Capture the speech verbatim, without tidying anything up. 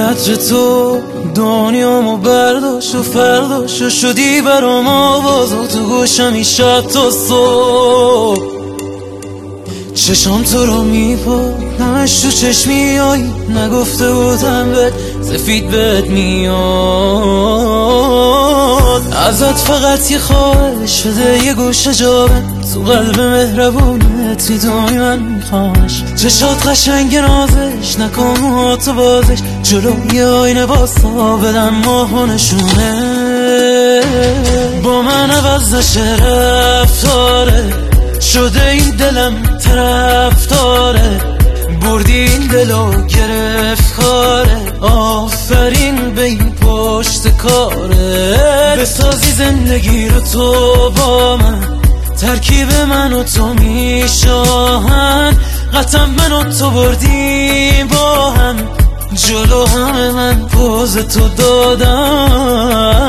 عطر تو دنیامو برداشت و فرداشت و شدی برام آواز و تو گوشمی شب تا صبح. چشام تو رو میپاد نمش تو چشمی آیی، نگفته بودم بهت سفید بهت میاد. ازت فقط یه خواهش شده یه گوشه جابه تو قلب مهربونت میدونی من میخوامش. چشات قشنگ نازش نکن موهاتو بازش، جلوی آینه باستا بدم ماهو نشونه. با من عوض نشه رفتاره، شده این دلم طرفداره، بردی این دلو گرفت کاره. آفرین به این پشت کاره، بسازی زندگی رو تو با من، ترکیب من و تو میشاهن. قطعا من و تو بردیم با هم، جلو همه من پوز تو دادم.